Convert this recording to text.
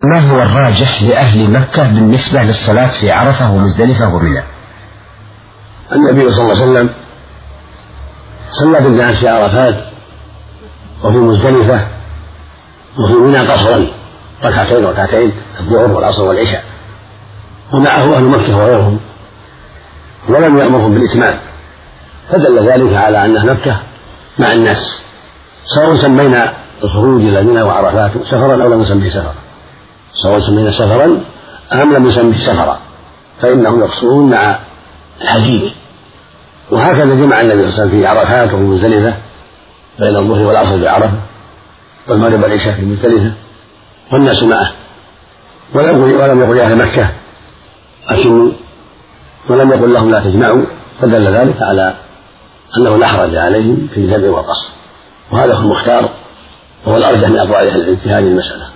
ما هو الراجح لأهل مكة بالنسبة للصلاة في عرفة ومزدلفة ومنى؟ النبي صلى الله عليه وسلم صلى بالناس في عرفات وفي مزدلفة وفي منى قصرا ركعتين الظهر والعصر والعشاء، ومعه أهل مكة وغيرهم، ولم يأمرهم بالإتمام، فدل ذلك على أن مكة مع الناس، سواء سمينا الخروج إلى منى وعرفات سفرا أو لم نسميه سفرا، سواء سمينا سفرا أم لم نسميه سفرا، فإنهم يقصرون مع الحجيج. وهكذا جمع النبي صلى الله عليه وسلم في عرفات وفي مزدلفة بين الظهر والعصر في عرفة والمغرب والعشاء في مزدلفة والناس معه، ولم يقل أهل مكة أتموا، ولم يقل لهم لا تجمعوا، فدل ذلك على أنه لا حرج عليهم في الجمع والقصر، وهذا هو المختار وهو الأرجح من أقوال أهل العلم في هذه المسألة.